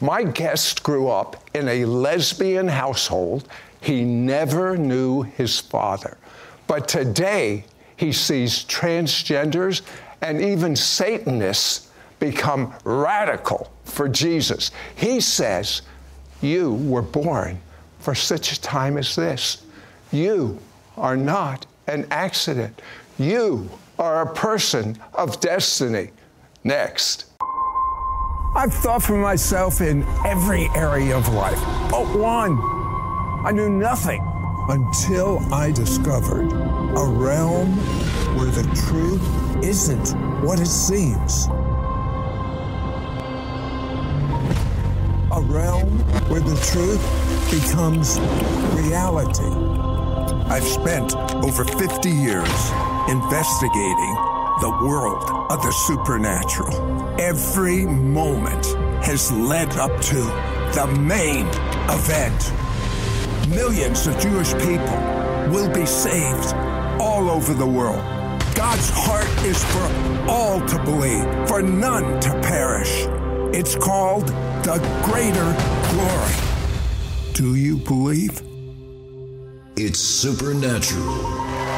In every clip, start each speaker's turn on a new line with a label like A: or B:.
A: My guest grew up in a lesbian household. He never knew his father. But today, he sees transgenders and even Satanists become radical for Jesus. He says, you were born for such a time as this. You are not an accident. You are a person of destiny. Next. I've thought for myself in every area of life, but one. I knew nothing until I discovered a realm where the truth isn't what it seems. A realm where the truth becomes reality. I've spent over 50 years investigating the world of the supernatural. Every moment has led up to the main event. Millions of Jewish people will be saved all over the world. God's heart is for all to believe, for none to perish. It's called the greater glory. Do you believe?
B: It's supernatural.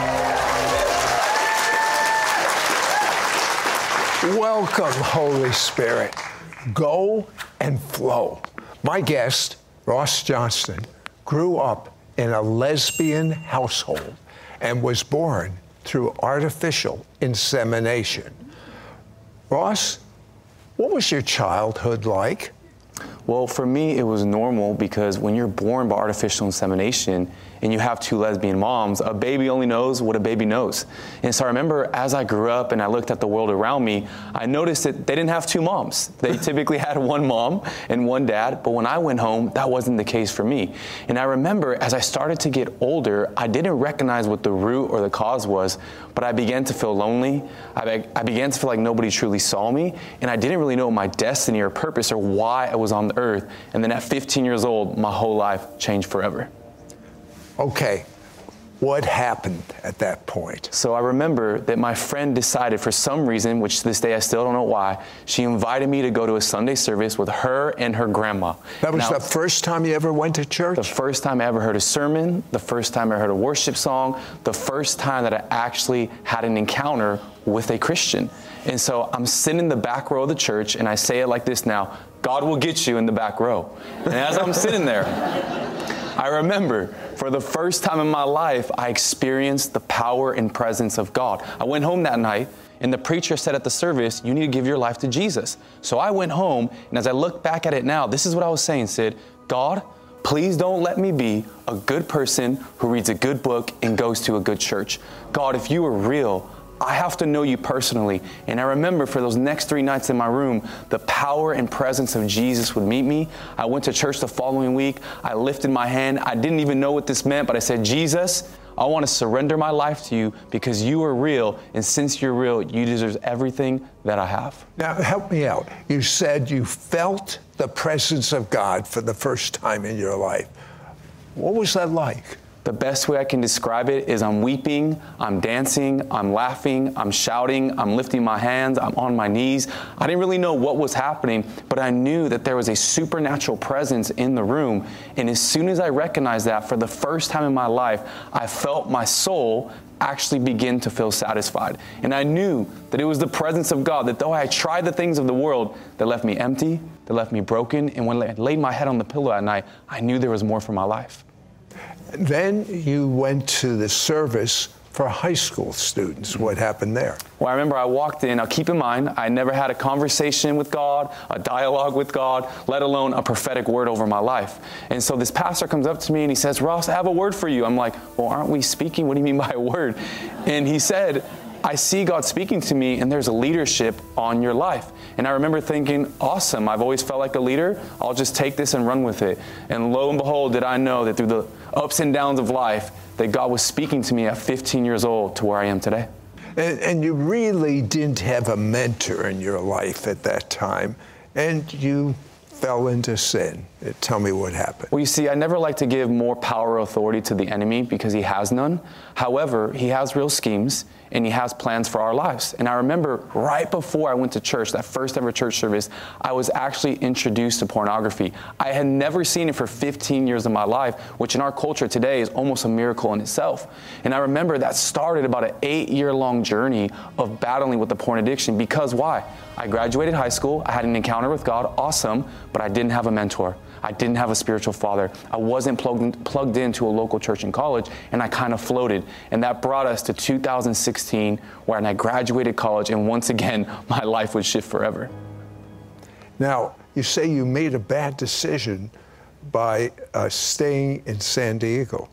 A: Welcome, Holy Spirit. Go and flow. My guest, Ross Johnston, grew up in a lesbian household and was born through artificial insemination. Ross, what was your childhood like?
C: Well, for me, it was normal because when you're born by artificial insemination and you have two lesbian moms, a baby only knows what a baby knows. And so I remember as I grew up and I looked at the world around me, I noticed that they didn't have two moms. They typically had one mom and one dad, but when I went home, that wasn't the case for me. And I remember as I started to get older, I didn't recognize what the root or the cause was, but I began to feel lonely. I began to feel like nobody truly saw me, and I didn't really know my destiny or purpose or why I was on the earth. And then at 15 years old, my whole life changed forever.
A: Okay, what happened at that point?
C: So I remember that my friend decided for some reason, which to this day I still don't know why, she invited me to go to a Sunday service with her and her grandma.
A: That was the first time you ever went to church?
C: The first time I ever heard a sermon, the first time I heard a worship song, the first time that I actually had an encounter with a Christian. And so I'm sitting in the back row of the church, and I say it like this now, God will get you in the back row. And as I'm sitting there, I remember for the first time in my life, I experienced the power and presence of God. I went home that night, and the preacher said at the service, you need to give your life to Jesus. So I went home, and as I look back at it now, this is what I was saying, Sid. God, please don't let me be a good person who reads a good book and goes to a good church. God, if you are real, I have to know you personally. And I remember for those next 3 nights in my room, the power and presence of Jesus would meet me. I went to church the following week. I lifted my hand. I didn't even know what this meant, but I said, Jesus, I want to surrender my life to you because you are real. And since you're real, you deserve everything that I have.
A: Now, help me out. You said you felt the presence of God for the first time in your life. What was that like?
C: The best way I can describe it is I'm weeping, I'm dancing, I'm laughing, I'm shouting, I'm lifting my hands, I'm on my knees. I didn't really know what was happening, but I knew that there was a supernatural presence in the room. And as soon as I recognized that for the first time in my life, I felt my soul actually begin to feel satisfied. And I knew that it was the presence of God, that though I tried the things of the world that left me empty, that left me broken, and when I laid my head on the pillow at night, I knew there was more for my life.
A: Then you went to the service for high school students. What happened there?
C: Well, I remember I walked in. Now, keep in mind, I never had a conversation with God, a dialogue with God, let alone a prophetic word over my life. And so this pastor comes up to me and he says, Ross, I have a word for you. I'm like, well, aren't we speaking? What do you mean by a word? And he said, I see God speaking to me and there's a leadership on your life. And I remember thinking, awesome, I've always felt like a leader. I'll just take this and run with it. And lo and behold, did I know that through the ups and downs of life, that God was speaking to me at 15 years old to where I am today.
A: And you really didn't have a mentor in your life at that time. And you fell into sin. Tell me what happened.
C: Well, you see, I never like to give more power or authority to the enemy because he has none. However, he has real schemes and he has plans for our lives. And I remember right before I went to church, that first ever church service, I was actually introduced to pornography. I had never seen it for 15 years of my life, which in our culture today is almost a miracle in itself. And I remember that started about an 8-year-long journey of battling with the porn addiction. Because why? I graduated high school, I had an encounter with God, awesome, but I didn't have a mentor. I didn't have a spiritual father. I wasn't plugged into a local church in college, and I kind of floated. And that brought us to 2016, when I graduated college, and once again, my life would shift forever.
A: Now, you say you made a bad decision by staying in San Diego.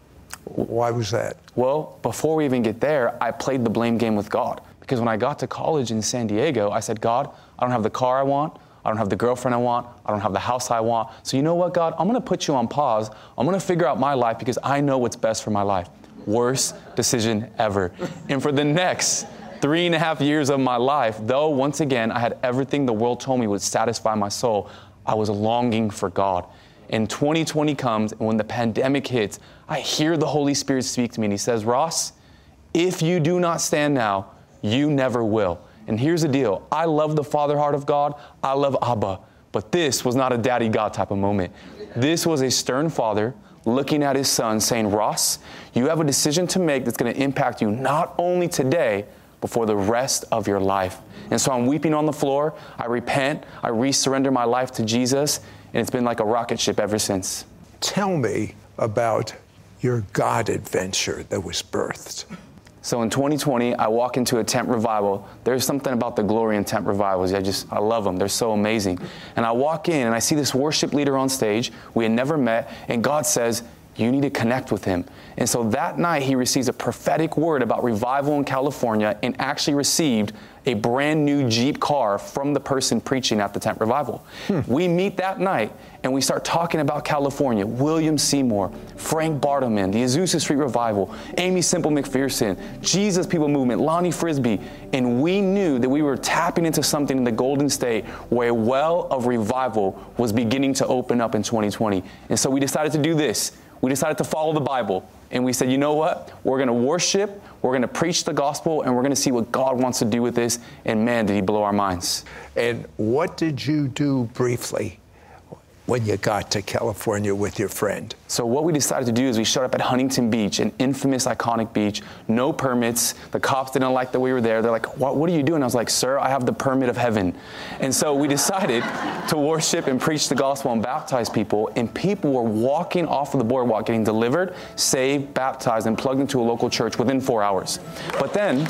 A: Why was that?
C: Well, before we even get there, I played the blame game with God. Because when I got to college in San Diego, I said, God, I don't have the car I want. I don't have the girlfriend I want. I don't have the house I want. So you know what, God? I'm going to put you on pause. I'm going to figure out my life because I know what's best for my life. Worst decision ever. And for the next 3.5 years of my life, though once again, I had everything the world told me would satisfy my soul, I was longing for God. And 2020 comes, and when the pandemic hits, I hear the Holy Spirit speak to me, and he says, Ross, if you do not stand now, you never will. And here's the deal. I love the father heart of God. I love Abba. But this was not a daddy God type of moment. This was a stern father looking at his son saying, Ross, you have a decision to make that's going to impact you not only today, but for the rest of your life. And so I'm weeping on the floor. I repent. I resurrender my life to Jesus. And it's been like a rocket ship ever since.
A: Tell me about your God adventure that was birthed.
C: So in 2020, I walk into a tent revival. There's something about the glory in tent revivals. I love them. They're so amazing. And I walk in and I see this worship leader on stage. We had never met. And God says, you need to connect with him. And so that night, he receives a prophetic word about revival in California and actually received a brand new Jeep car from the person preaching at the tent revival. We meet that night and we start talking about California, William Seymour, Frank Bartleman, the Azusa Street Revival, Amy Semple McPherson, Jesus People Movement, Lonnie Frisbee. And we knew that we were tapping into something in the Golden State where a well of revival was beginning to open up in 2020. And so we decided to do this. We decided to follow the Bible. And we said, you know what? We're going to worship, we're going to preach the gospel, and we're going to see what God wants to do with this. And man, did he blow our minds.
A: And what did you do briefly when you got to California with your friend?
C: So what we decided to do is we showed up at Huntington Beach, an infamous, iconic beach, no permits. The cops didn't like that we were there. They're like, what are you doing? I was like, sir, I have the permit of heaven. And so we decided to worship and preach the gospel and baptize people. And people were walking off of the boardwalk, getting delivered, saved, baptized, and plugged into a local church within 4 hours. But then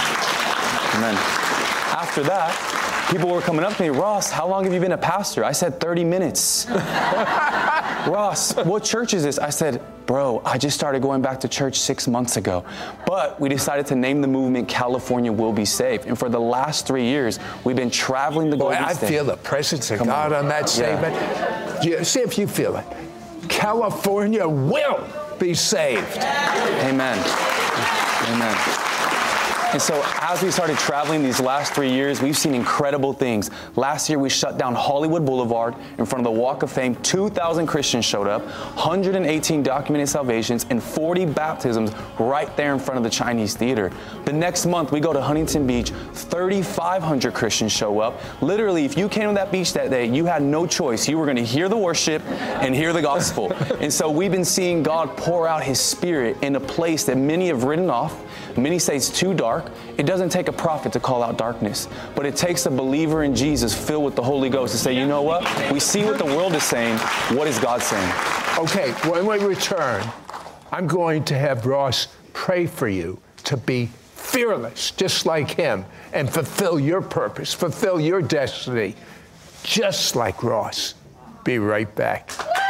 C: after that, people were coming up to me, Ross, how long have you been a pastor? I said, 30 minutes. Ross, what church is this? I said, bro, I just started going back to church 6 months ago. But we decided to name the movement California Will Be Saved. And for the last 3 years, we've been traveling the Golden State.
A: I feel the presence of God on that statement. Yeah. See if you feel it. California will be saved.
C: Amen. Amen. And so as we started traveling these last 3 years, we've seen incredible things. Last year, we shut down Hollywood Boulevard in front of the Walk of Fame. 2,000 Christians showed up, 118 documented salvations, and 40 baptisms right there in front of the Chinese Theater. The next month, we go to Huntington Beach, 3,500 Christians show up. Literally, if you came to that beach that day, you had no choice. You were going to hear the worship and hear the gospel. And so we've been seeing God pour out his Spirit in a place that many have written off. Many say it's too dark. It doesn't take a prophet to call out darkness, but it takes a believer in Jesus filled with the Holy Ghost to say, you know what? We see what the world is saying. What is God saying?
A: Okay, when we return, I'm going to have Ross pray for you to be fearless, just like him, and fulfill your purpose, fulfill your destiny, just like Ross. Be right back.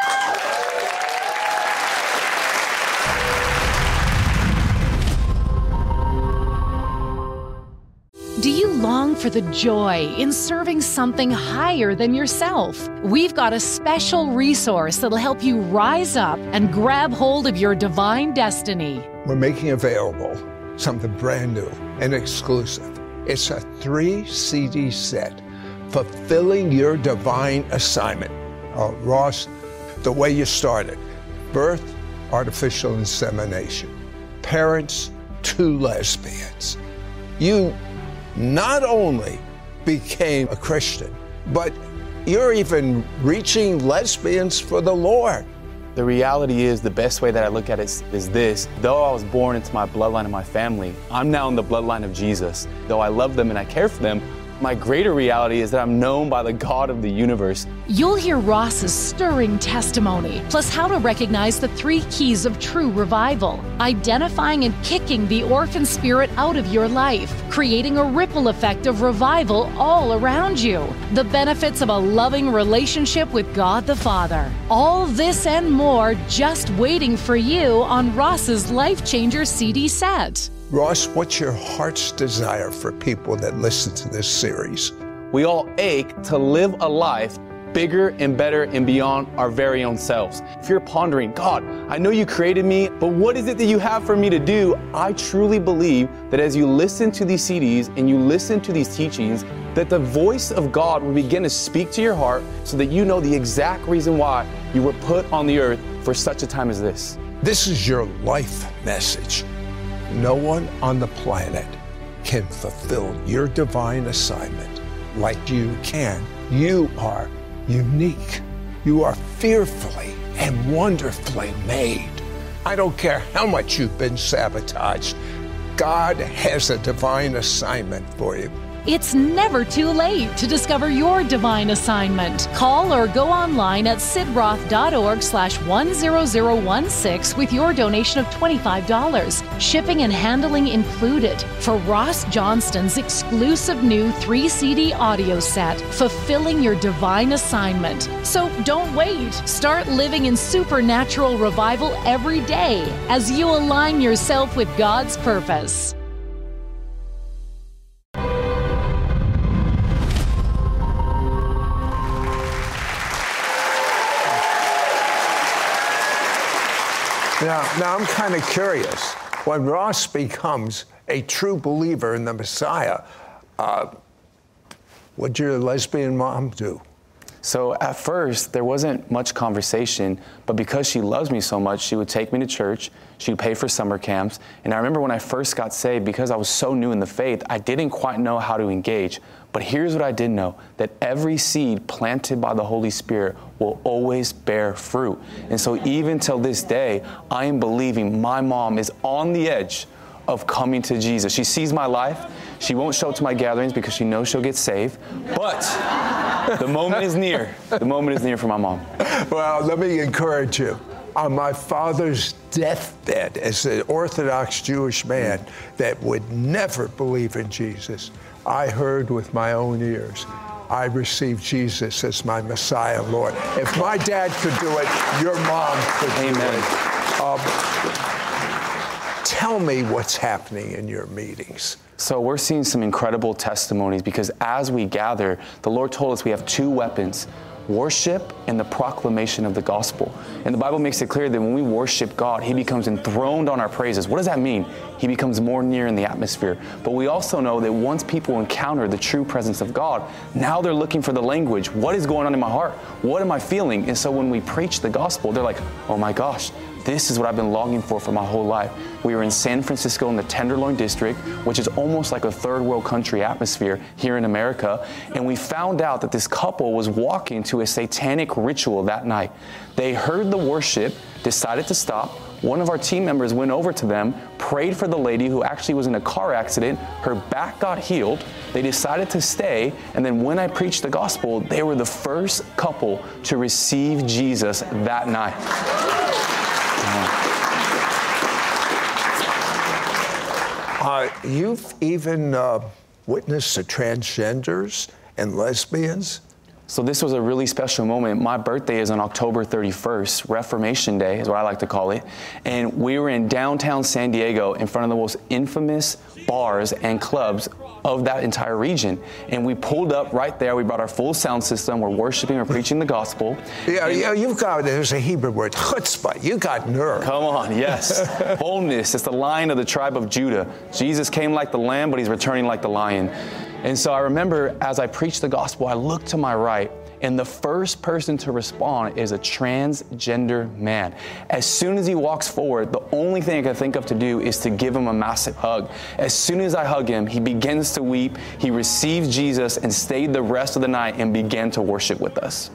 D: Do you long for the joy in serving something higher than yourself? We've got a special resource that'll help you rise up and grab hold of your divine destiny.
A: We're making available something brand new and exclusive. It's a 3 CD set fulfilling your divine assignment. Ross, the way you started, birth, artificial insemination, parents, 2 lesbians. You not only became a Christian, but you're even reaching lesbians for the Lord.
C: The reality is, the best way that I look at it is this. Though I was born into my bloodline of my family, I'm now in the bloodline of Jesus. Though I love them and I care for them, my greater reality is that I'm known by the God of the universe.
D: You'll hear Ross's stirring testimony, plus how to recognize the 3 keys of true revival, identifying and kicking the orphan spirit out of your life, creating a ripple effect of revival all around you, the benefits of a loving relationship with God the Father. All this and more just waiting for you on Ross's Life Changer CD set.
A: Ross, what's your heart's desire for people that listen to this series?
C: We all ache to live a life bigger and better and beyond our very own selves. If you're pondering, God, I know you created me, but what is it that you have for me to do? I truly believe that as you listen to these CDs and you listen to these teachings, that the voice of God will begin to speak to your heart so that you know the exact reason why you were put on the earth for such a time as this.
A: This is your life message. No one on the planet can fulfill your divine assignment like you can. You are unique. You are fearfully and wonderfully made. I don't care how much you've been sabotaged. God has a divine assignment for you.
D: It's never too late to discover your divine assignment. Call or go online at sidroth.org/10016 with your donation of $25. Shipping and handling included. For Ross Johnston's exclusive new 3-CD audio set, Fulfilling Your Divine Assignment. So don't wait. Start living in supernatural revival every day as you align yourself with God's purpose.
A: Now I'm kind of curious. When Ross becomes a true believer in the Messiah, what'd your lesbian mom do?
C: So at first, there wasn't much conversation, but because she loves me so much, she would take me to church, she would pay for summer camps, and I remember when I first got saved, because I was so new in the faith, I didn't quite know how to engage. But here's what I did know, that every seed planted by the Holy Spirit will always bear fruit. And so even till this day, I am believing my mom is on the edge of coming to Jesus. She sees my life. She won't show up to my gatherings because she knows she'll get saved. But the moment is near. The moment is near for my mom.
A: Well, let me encourage you. On my father's deathbed as an Orthodox Jewish man that would never believe in Jesus, I heard with my own ears, I received Jesus as my Messiah, Lord. If my dad could do it, your mom could do it. Tell me what's happening in your meetings.
C: So we're seeing some incredible testimonies because as we gather, the Lord told us we have 2 weapons, worship and the proclamation of the gospel. And the Bible makes it clear that when we worship God, He becomes enthroned on our praises. What does that mean? He becomes more near in the atmosphere. But we also know that once people encounter the true presence of God, now they're looking for the language. What is going on in my heart? What am I feeling? And so when we preach the gospel, they're like, oh my gosh, this is what I've been longing for my whole life. We were in San Francisco in the Tenderloin District, which is almost like a third world country atmosphere here in America. And we found out that this couple was walking to a satanic ritual that night. They heard the worship, decided to stop. One of our team members went over to them, prayed for the lady who actually was in a car accident. Her back got healed. They decided to stay. And then when I preached the gospel, they were the first couple to receive Jesus that night.
A: You've even witnessed to transgenders and lesbians?
C: So this was a really special moment. My birthday is on October 31st, Reformation Day is what I like to call it. And we were in downtown San Diego in front of the most infamous bars and clubs of that entire region. And we pulled up right there. We brought our full sound system. We're worshiping, we're preaching the gospel.
A: Yeah, you've got, there's a Hebrew word, chutzpah. You got nerve.
C: Come on, yes. Boldness. It's the Lion of the tribe of Judah. Jesus came like the lamb, but He's returning like the lion. And so I remember as I preached the gospel, I looked to my right, and the first person to respond is a transgender man. As soon as he walks forward, the only thing I can think of to do is to give him a massive hug. As soon as I hug him, he begins to weep. He received Jesus and stayed the rest of the night and began to worship with us.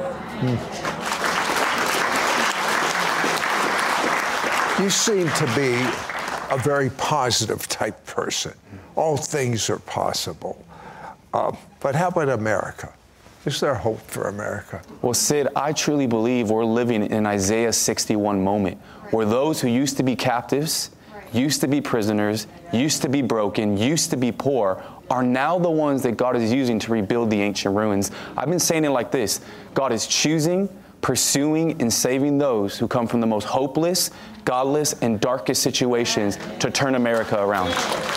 A: You seem to be a very positive type person. All things are possible. But how about America? Is there hope for America?
C: Well, Sid, I truly believe we're living in an Isaiah 61 moment where those who used to be captives, used to be prisoners, used to be broken, used to be poor, are now the ones that God is using to rebuild the ancient ruins. I've been saying it like this: God is choosing, pursuing, and saving those who come from the most hopeless, godless, and darkest situations to turn America around.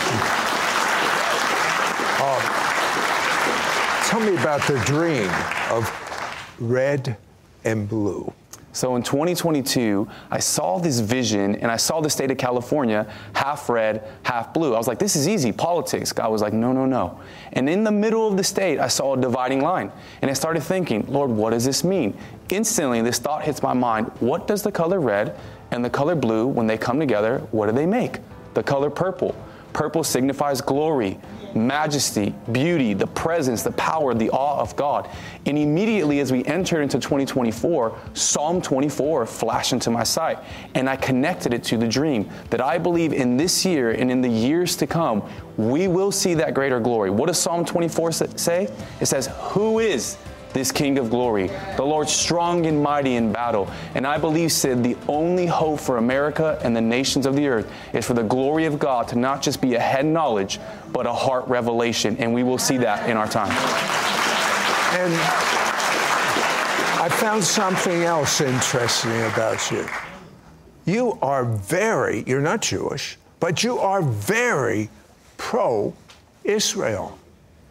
A: Tell me about the dream of red and blue.
C: So in 2022, I saw this vision, and I saw the state of California half red, half blue. I was like, this is easy, politics. God was like, no, no, no. And in the middle of the state, I saw a dividing line. And I started thinking, Lord, what does this mean? Instantly, this thought hits my mind: what does the color red and the color blue, when they come together, what do they make? The color purple. Purple signifies glory, majesty, beauty, the presence, the power, the awe of God. And immediately as we entered into 2024, Psalm 24 flashed into my sight, and I connected it to the dream that I believe in this year and in the years to come, we will see that greater glory. What does Psalm 24 say? It says, who is this King of glory, the Lord strong and mighty in battle? And I believe, Sid, the only hope for America and the nations of the earth is for the glory of God to not just be a head knowledge, but a heart revelation. And we will see that in our time.
A: And I found something else interesting about you. You're not Jewish, but you are very pro-Israel.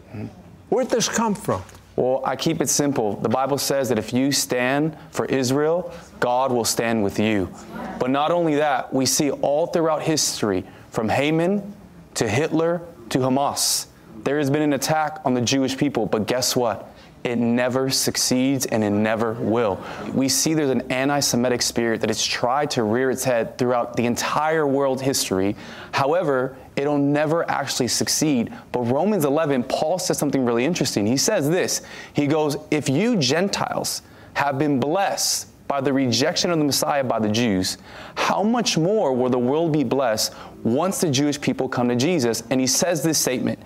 A: Where'd this come from?
C: Well, I keep it simple. The Bible says that if you stand for Israel, God will stand with you. But not only that, we see all throughout history, from Haman to Hitler to Hamas, there has been an attack on the Jewish people. But guess what? It never succeeds, and it never will. We see there's an anti-Semitic spirit that has tried to rear its head throughout the entire world history. However, it'll never actually succeed. But Romans 11, Paul says something really interesting. He says this. He goes, if you Gentiles have been blessed by the rejection of the Messiah by the Jews, how much more will the world be blessed once the Jewish people come to Jesus? And he says this statement: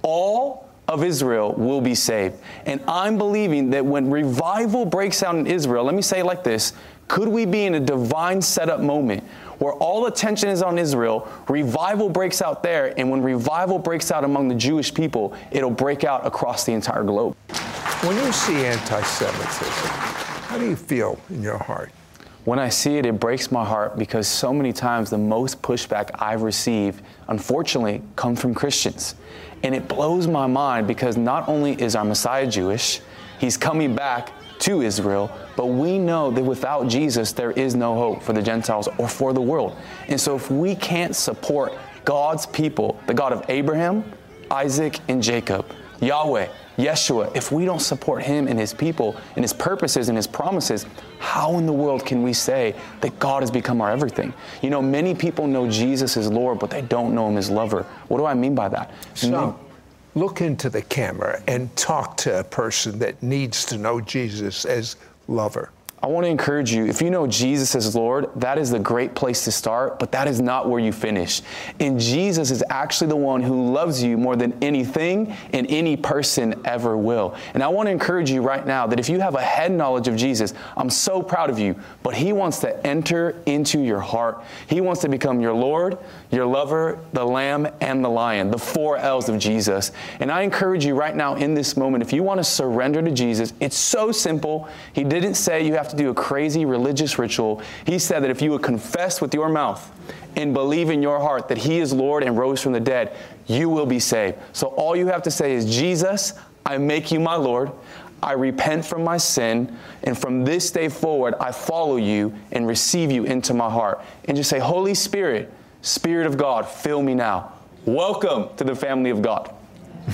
C: all of Israel will be saved. And I'm believing that when revival breaks out in Israel, let me say it like this: could we be in a divine setup moment where all attention is on Israel, revival breaks out there, and when revival breaks out among the Jewish people, it'll break out across the entire globe.
A: When you see anti-Semitism, how do you feel in your heart?
C: When I see it, it breaks my heart, because so many times the most pushback I've received, unfortunately, comes from Christians. And it blows my mind, because not only is our Messiah Jewish, he's coming back to Israel, but we know that without Jesus, there is no hope for the Gentiles or for the world. And so if we can't support God's people, the God of Abraham, Isaac, and Jacob, Yahweh, Yeshua, if we don't support him and his people and his purposes and his promises, how in the world can we say that God has become our everything? You know, many people know Jesus as Lord, but they don't know him as lover. What do I mean by that?
A: So, look into the camera and talk to a person that needs to know Jesus as lover.
C: I want to encourage you, if you know Jesus as Lord, that is the great place to start, but that is not where you finish. And Jesus is actually the one who loves you more than anything and any person ever will. And I want to encourage you right now that if you have a head knowledge of Jesus, I'm so proud of you, but he wants to enter into your heart. He wants to become your Lord, your lover, the Lamb, and the Lion, the 4 L's of Jesus. And I encourage you right now in this moment, if you want to surrender to Jesus, it's so simple. He didn't say you have to do a crazy religious ritual. He said that if you would confess with your mouth and believe in your heart that he is Lord and rose from the dead, you will be saved. So all you have to say is, Jesus, I make you my Lord. I repent from my sin, and from this day forward, I follow you and receive you into my heart. And just say, Holy Spirit, Spirit of God, fill me now. Welcome to the family of God.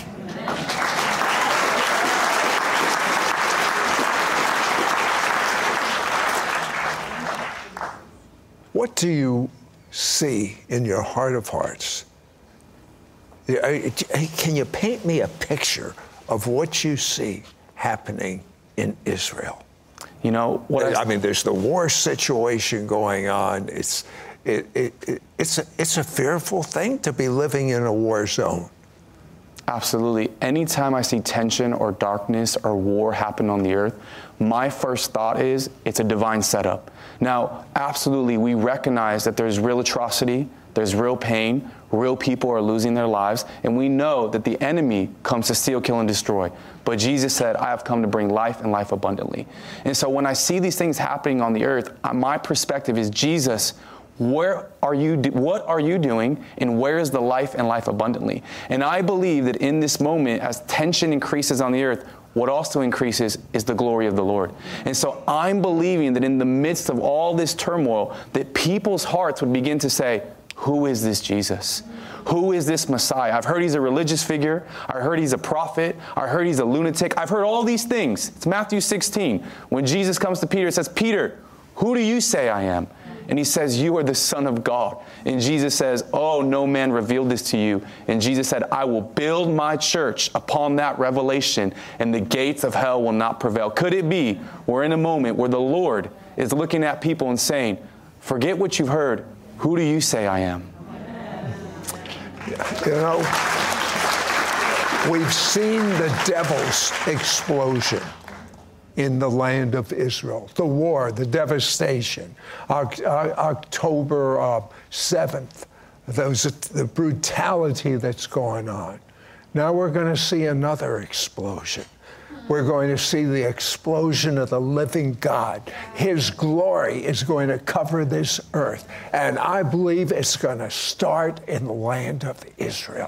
A: What do you see in your heart of hearts? Can you paint me a picture of what you see happening in Israel?
C: You know,
A: I mean, there's the war situation going on. It's a fearful thing to be living in a war zone.
C: Absolutely. Anytime I see tension or darkness or war happen on the earth, my first thought is it's a divine setup. Now, absolutely, we recognize that there's real atrocity, there's real pain, real people are losing their lives, and we know that the enemy comes to steal, kill, and destroy. But Jesus said, I have come to bring life and life abundantly. And so when I see these things happening on the earth, my perspective is, Jesus, what are you doing, and where is the life and life abundantly? And I believe that in this moment, as tension increases on the earth, what also increases is the glory of the Lord. And so I'm believing that in the midst of all this turmoil, that people's hearts would begin to say, who is this Jesus? Who is this Messiah? I've heard he's a religious figure. I heard he's a prophet. I heard he's a lunatic. I've heard all these things. It's Matthew 16. When Jesus comes to Peter, it says, Peter, who do you say I am? And he says, you are the Son of God. And Jesus says, oh, no man revealed this to you. And Jesus said, I will build my church upon that revelation, and the gates of hell will not prevail. Could it be we're in a moment where the Lord is looking at people and saying, forget what you've heard. Who do you say I am?
A: You know, we've seen the devil's explosion in the land of Israel, the war, the devastation, October 7th, the brutality that's going on. Now we're going to see another explosion. We're going to see the explosion of the living God. His glory is going to cover this earth. And I believe it's going to start in the land of Israel.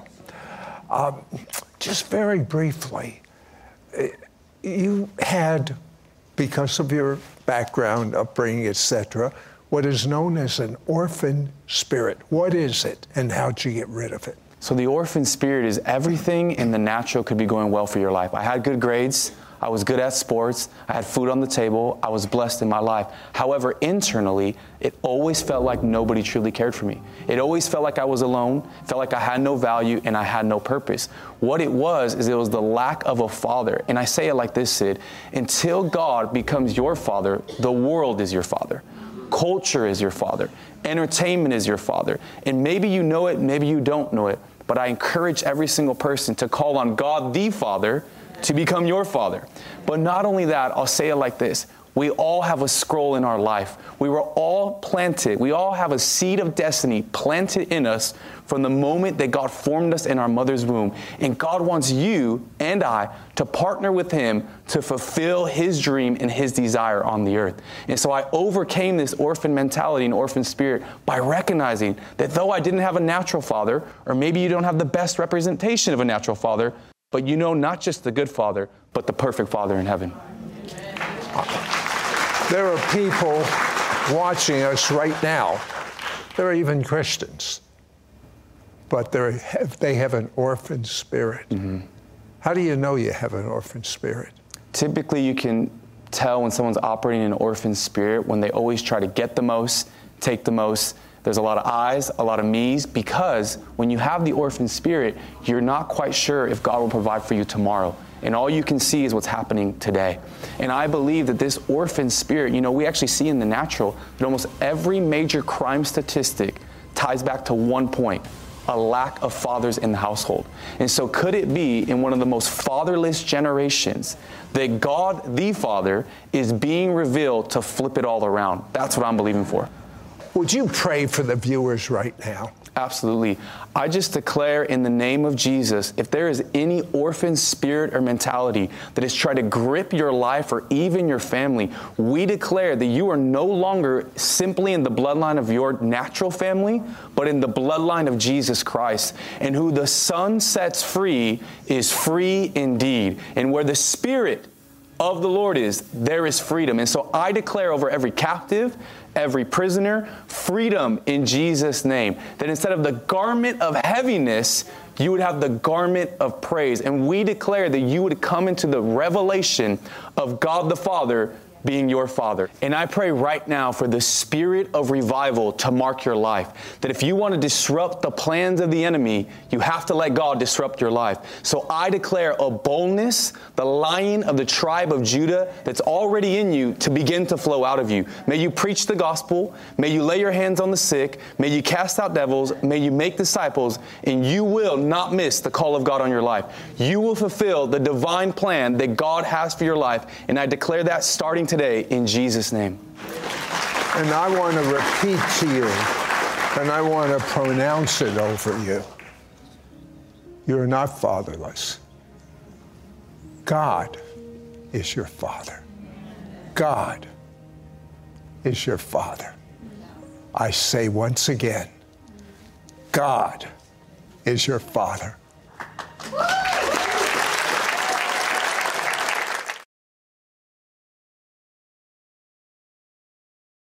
A: Just very briefly, you had, because of your background, upbringing, etc., what is known as an orphan spirit. What is it, and how'd you get rid of it?
C: So the orphan spirit is everything in the natural could be going well for your life. I had good grades. I was good at sports. I had food on the table. I was blessed in my life. However, internally, it always felt like nobody truly cared for me. It always felt like I was alone, felt like I had no value, and I had no purpose. What it was the lack of a father. And I say it like this, Sid, until God becomes your father, the world is your father. Culture is your father. Entertainment is your father. And maybe you know it, maybe you don't know it, but I encourage every single person to call on God the Father to become your father. But not only that, I'll say it like this. We all have a scroll in our life. We were all planted. We all have a seed of destiny planted in us from the moment that God formed us in our mother's womb. And God wants you and I to partner with Him to fulfill His dream and His desire on the earth. And so I overcame this orphan mentality and orphan spirit by recognizing that though I didn't have a natural father, or maybe you don't have the best representation of a natural father, but you know not just the good father, but the perfect Father in heaven.
A: There are people watching us right now. There are even Christians, but they have an orphan spirit. Mm-hmm. How do you know you have an orphan spirit? Typically,
C: you can tell when someone's operating an orphan spirit when they always try to get the most, take the most. There's a lot of I's, a lot of me's, because when you have the orphan spirit, you're not quite sure if God will provide for you tomorrow. And all you can see is what's happening today. And I believe that this orphan spirit, we actually see in the natural that almost every major crime statistic ties back to one point: a lack of fathers in the household. And so could it be in one of the most fatherless generations that God, the Father, is being revealed to flip it all around? That's what I'm believing for.
A: Would you pray for the viewers right now?
C: Absolutely. I just declare in the name of Jesus, if there is any orphan spirit or mentality that has tried to grip your life or even your family, we declare that you are no longer simply in the bloodline of your natural family, but in the bloodline of Jesus Christ. And who the Son sets free is free indeed. And where the Spirit of the Lord is, there is freedom. And so I declare over every captive, every prisoner, freedom in Jesus' name. That instead of the garment of heaviness, you would have the garment of praise. And we declare that you would come into the revelation of God the Father being your Father. And I pray right now for the spirit of revival to mark your life. That if you want to disrupt the plans of the enemy, you have to let God disrupt your life. So I declare a boldness, the Lion of the tribe of Judah that's already in you, to begin to flow out of you. May you preach the gospel. May you lay your hands on the sick. May you cast out devils. May you make disciples. And you will not miss the call of God on your life. You will fulfill the divine plan that God has for your life. And I declare that starting today in Jesus' name.
A: And I want to repeat to you, and I want to pronounce it over you. You're not fatherless. God is your Father. God is your Father. I say once again, God is your Father.